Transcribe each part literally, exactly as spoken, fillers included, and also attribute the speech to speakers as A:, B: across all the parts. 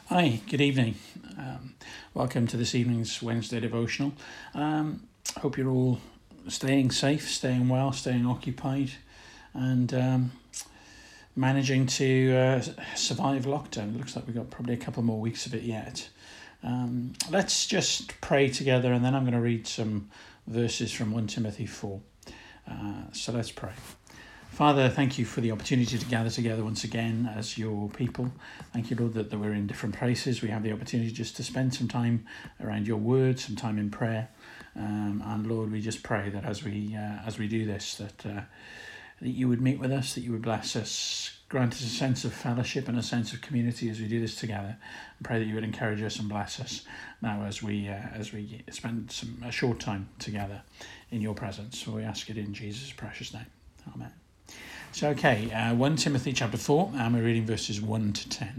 A: Hi, good evening. Um, welcome to this evening's Wednesday devotional. Um, hope you're all staying safe, staying well, staying occupied, and um, managing to uh, survive lockdown. It looks like we've got probably a couple more weeks of it yet. Um, let's just pray together, and then I'm going to read some verses from First Timothy four. Uh, so let's pray. Father, thank you for the opportunity to gather together once again as your people. Thank you, Lord, that, that we're in different places. We have the opportunity just to spend some time around your word, some time in prayer. Um, and Lord, we just pray that as we uh, as we do this, that, uh, that you would meet with us, that you would bless us, grant us a sense of fellowship and a sense of community as we do this together. And pray that you would encourage us and bless us now as we uh, as we spend some a short time together in your presence. So we ask it in Jesus' precious name. Amen. So, okay, uh, First Timothy chapter four, and we're reading verses one to ten.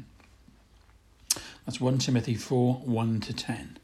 A: That's First Timothy four, one to ten.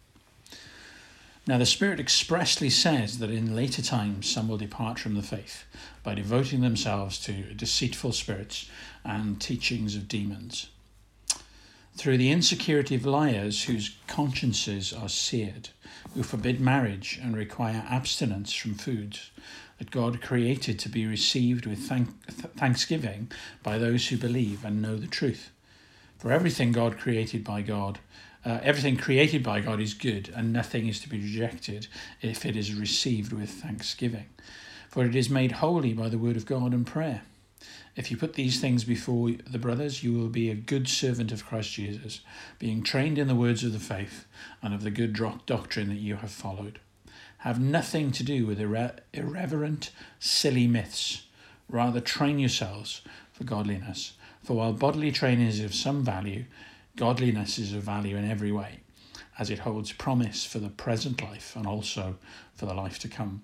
A: Now the Spirit expressly says that in later times some will depart from the faith by devoting themselves to deceitful spirits and teachings of demons, through the insecurity of liars whose consciences are seared, who forbid marriage and require abstinence from foods that God created to be received with thank- thanksgiving by those who believe and know the truth. For everything God created by God, uh, everything created by God is good, and nothing is to be rejected if it is received with thanksgiving. For it is made holy by the word of God and prayer. If you put these things before the brothers, you will be a good servant of Christ Jesus, being trained in the words of the faith and of the good doctrine that you have followed. Have nothing to do with irre- irreverent, silly myths. Rather, train yourselves for godliness. For while bodily training is of some value, godliness is of value in every way, as it holds promise for the present life and also for the life to come.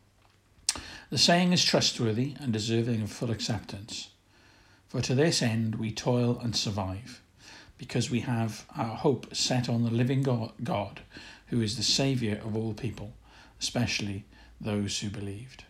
A: The saying is trustworthy and deserving of full acceptance. For to this end we toil and survive, because we have our hope set on the living God, who is the Saviour of all people, especially those who believed.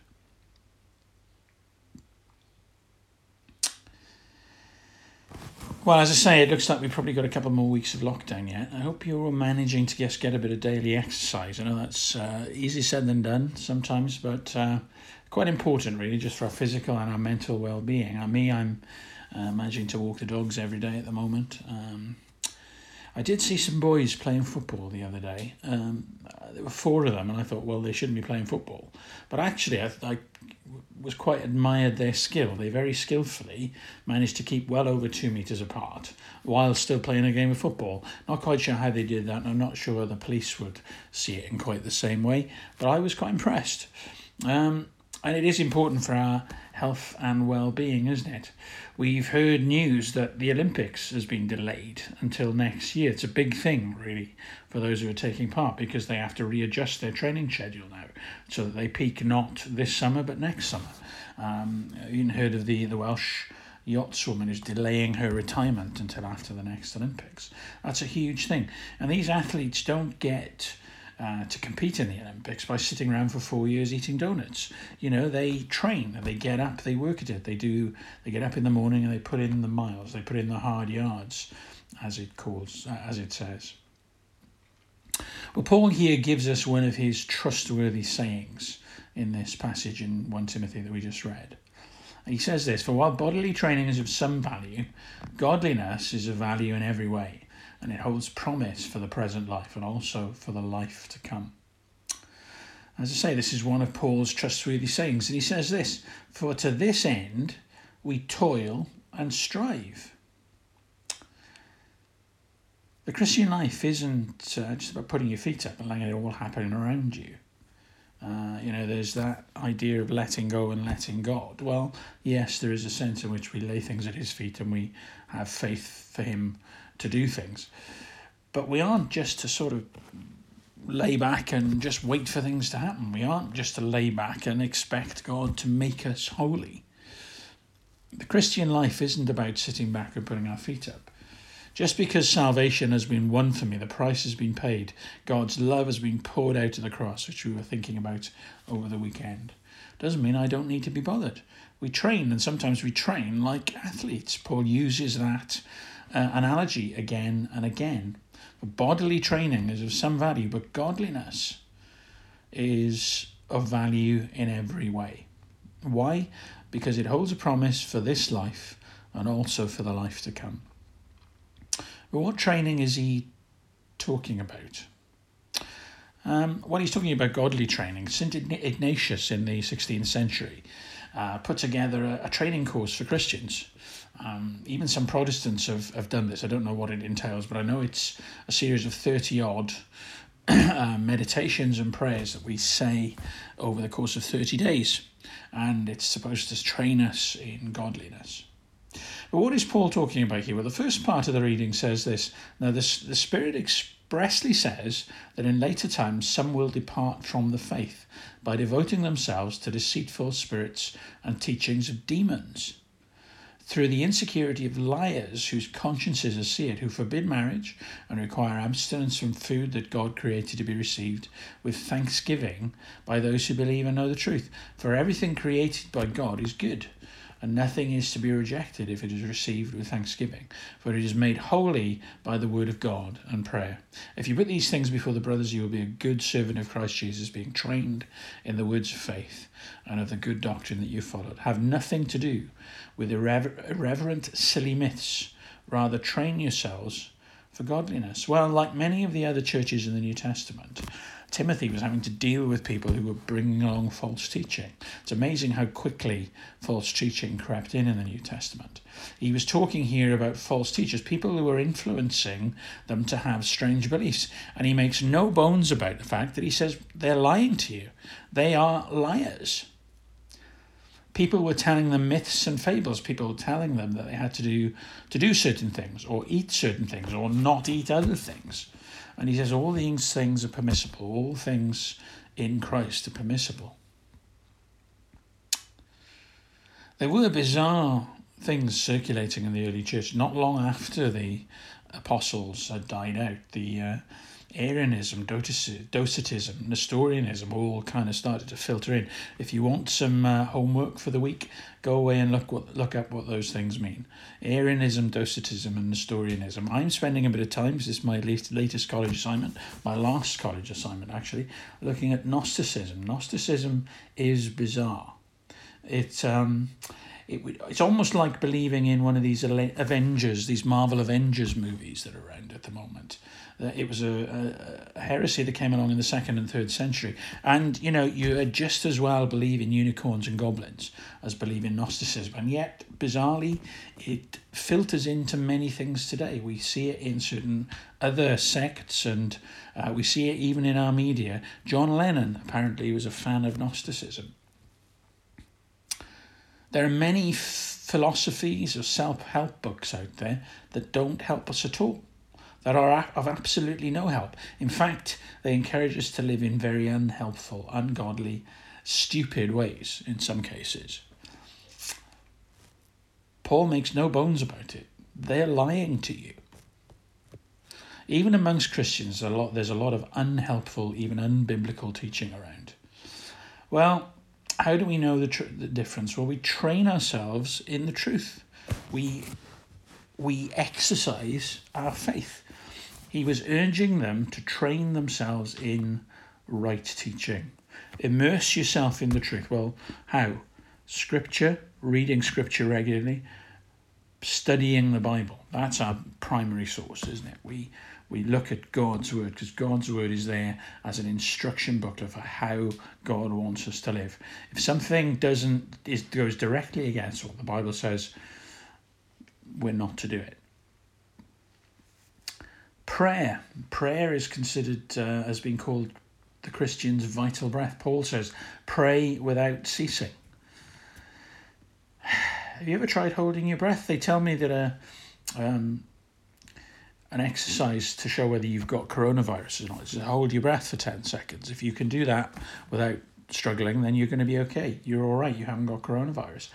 A: Well, as I say, it looks like we've probably got a couple more weeks of lockdown yet. I hope you're all managing to just get a bit of daily exercise. I know that's uh, easier said than done sometimes, but uh, quite important really, just for our physical and our mental well-being. Uh, me, I'm uh, managing to walk the dogs every day at the moment. Um, I did see some boys playing football the other day. Um, there were four of them, and I thought, well, they shouldn't be playing football. But actually, I, I was quite admired their skill. They very skillfully managed to keep well over two metres apart while still playing a game of football. Not quite sure how they did that, and I'm not sure the police would see it in quite the same way, but I was quite impressed. Um, and it is important for our health and well-being, isn't it? We've heard news that the Olympics has been delayed until next year. It's a big thing, really, for those who are taking part, because they have to readjust their training schedule now so that they peak not this summer but next summer. Um, you even heard of the, the Welsh yachtswoman who's delaying her retirement until after the next Olympics. That's a huge thing. And these athletes don't get Uh, to compete in the Olympics by sitting around for four years eating donuts. You know, they train, they get up, they work at it. They do. They get up in the morning and they put in the miles. They put in the hard yards, as it calls, uh, as it says. Well, Paul here gives us one of his trustworthy sayings in this passage in First Timothy that we just read. He says this: "For while bodily training is of some value, godliness is of value in every way, and it holds promise for the present life and also for the life to come." As I say, this is one of Paul's trustworthy sayings. And he says this: "For to this end we toil and strive." The Christian life isn't uh, just about putting your feet up and letting it all happen around you. Uh, you know, there's that idea of letting go and letting God. Well, yes, there is a sense in which we lay things at his feet and we have faith for him to do things. But we aren't just to sort of lay back and just wait for things to happen. We aren't just to lay back and expect God to make us holy. The Christian life isn't about sitting back and putting our feet up. Just because salvation has been won for me, the price has been paid, God's love has been poured out of the cross, which we were thinking about over the weekend, doesn't mean I don't need to be bothered. We train, and sometimes we train like athletes. Paul uses that uh, analogy again and again. Bodily training is of some value, but godliness is of value in every way. Why? Because it holds a promise for this life and also for the life to come. But what training is he talking about? Um, well, he's talking about godly training. Saint Ignatius in the sixteenth century uh, put together a, a training course for Christians. Um, even some Protestants have, have done this. I don't know what it entails, but I know it's a series of thirty-odd uh, meditations and prayers that we say over the course of thirty days. And it's supposed to train us in godliness. But what is Paul talking about here? Well, the first part of the reading says this. Now, the, the Spirit expressly says that in later times some will depart from the faith by devoting themselves to deceitful spirits and teachings of demons, through the insecurity of liars whose consciences are seared, who forbid marriage and require abstinence from food that God created to be received with thanksgiving by those who believe and know the truth. For everything created by God is good, and nothing is to be rejected if it is received with thanksgiving, for it is made holy by the word of God and prayer. If you put these things before the brothers, you will be a good servant of Christ Jesus, being trained in the words of faith and of the good doctrine that you followed. Have nothing to do with irrever- irreverent, silly myths. Rather, train yourselves for godliness. Well, like many of the other churches in the New Testament, Timothy was having to deal with people who were bringing along false teaching. It's amazing how quickly false teaching crept in in the New Testament. He was talking here about false teachers, people who were influencing them to have strange beliefs. And he makes no bones about the fact that he says they're lying to you. They are liars. People were telling them myths and fables. People were telling them that they had to do to do certain things, or eat certain things, or not eat other things. And he says all these things are permissible. All things in Christ are permissible. There were bizarre things circulating in the early church not long after the apostles had died out. The uh, Arianism, Docetism, Nestorianism all kind of started to filter in. If you want some uh, homework for the week, go away and look what look up what those things mean. Arianism, Docetism and Nestorianism. I'm spending a bit of time, this is my latest, latest college assignment, my last college assignment actually, looking at Gnosticism. Gnosticism is bizarre. It, um, it It's almost like believing in one of these Avengers, these Marvel Avengers movies that are around at the moment. It was a, a heresy that came along in the second and third century. And, you know, you just as well believe in unicorns and goblins as believe in Gnosticism. And yet, bizarrely, it filters into many things today. We see it in certain other sects, and uh, we see it even in our media. John Lennon apparently was a fan of Gnosticism. There are many f- philosophies or self-help books out there that don't help us at all, that are of absolutely no help. In fact, they encourage us to live in very unhelpful, ungodly, stupid ways in some cases. Paul makes no bones about it. They're lying to you. Even amongst Christians, a lot, there's a lot of unhelpful, even unbiblical teaching around. Well, how do we know the, tr- the difference? Well, we train ourselves in the truth. We, we exercise our faith. He was urging them to train themselves in right teaching. Immerse yourself in the truth. Well, how? Scripture, reading scripture regularly, studying the Bible. That's our primary source, isn't it? We we look at God's word because God's word is there as an instruction booklet for how God wants us to live. If something doesn't is goes directly against what the Bible says, we're not to do it. Prayer. Prayer is considered uh, as being called the Christian's vital breath. Paul says, pray without ceasing. Have you ever tried holding your breath? They tell me that a, um, an exercise to show whether you've got coronavirus or not is to hold your breath for ten seconds. If you can do that without struggling, then you're going to be okay. You're all right. You haven't got coronavirus.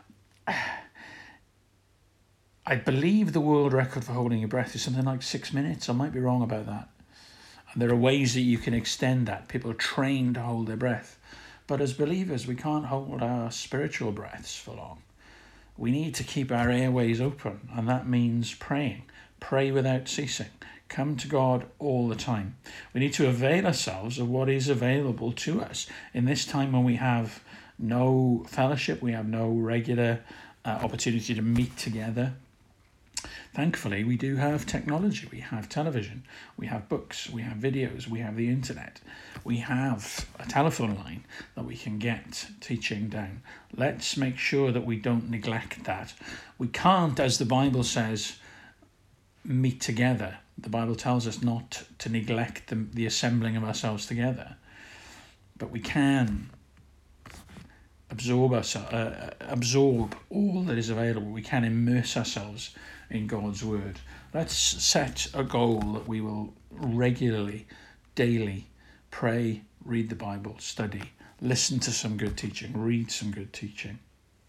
A: I believe the world record for holding your breath is something like six minutes. I might be wrong about that. And there are ways that you can extend that. People are trained to hold their breath. But as believers, we can't hold our spiritual breaths for long. we need to keep our airways open, and that means praying. Pray without ceasing. Come to God all the time. We need to avail ourselves of what is available to us in this time when we have no fellowship, we have no regular uh, opportunity to meet together. Thankfully, we do have technology. We have television, we have books, we have videos, we have the internet. We have a telephone line that we can get teaching down. Let's make sure that we don't neglect that. We can't, as the Bible says, meet together. The Bible tells us not to neglect the, the assembling of ourselves together. But we can absorb, us, uh, absorb all that is available. We can immerse ourselves in God's word. Let's set a goal that we will regularly, daily pray, read the Bible, study, listen to some good teaching, read some good teaching.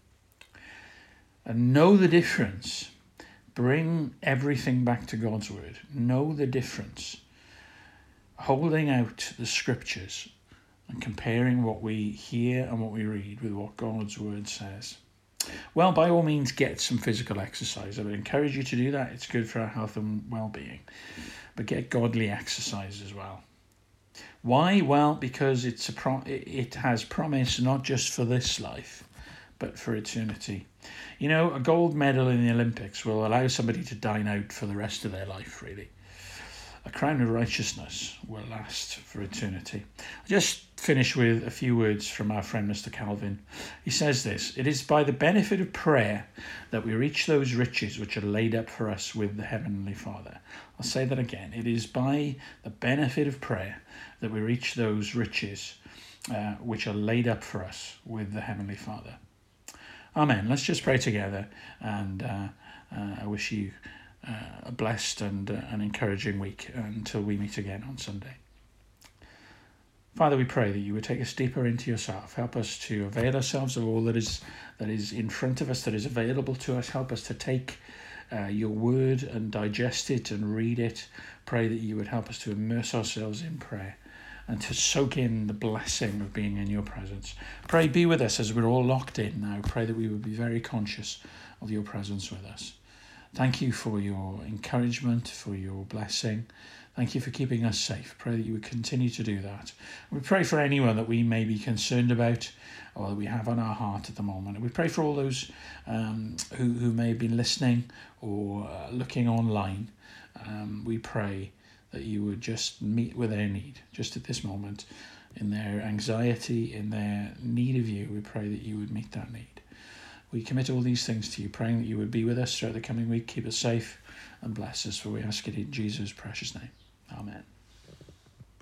A: And know the difference. Bring everything back to God's word. Know the difference. Holding out the scriptures and comparing what we hear and what we read with what God's word says. Well, by all means, get some physical exercise. I would encourage you to do that. It's good for our health and well-being. But get godly exercise as well. Why? Well, because it's a pro- it has promise not just for this life, but for eternity. You know, a gold medal in the Olympics will allow somebody to dine out for the rest of their life, really. A crown of righteousness will last for eternity. I'll just finish with a few words from our friend Mister Calvin. He says this: "It is by the benefit of prayer that we reach those riches which are laid up for us with the Heavenly Father." I'll say that again. It is by the benefit of prayer that we reach those riches uh, which are laid up for us with the Heavenly Father. Amen. Let's just pray together, and uh, uh, I wish you uh, a blessed and uh, an encouraging week until we meet again on Sunday. Father, we pray that you would take us deeper into yourself. Help us to avail ourselves of all that is that is in front of us, that is available to us. Help us to take uh, your word and digest it and read it. Pray that you would help us to immerse ourselves in prayer and to soak in the blessing of being in your presence. Pray, be with us as we're all locked in now. Pray that we would be very conscious of your presence with us. Thank you for your encouragement, for your blessing. Thank you for keeping us safe. Pray that you would continue to do that. We pray for anyone that we may be concerned about or that we have on our heart at the moment. And we pray for all those um, who, who may have been listening or uh, looking online. Um, we pray that you would just meet with their need, just at this moment, in their anxiety, in their need of you. We pray that you would meet that need. We commit all these things to you, praying that you would be with us throughout the coming week, keep us safe and bless us, for we ask it in Jesus' precious name. Amen.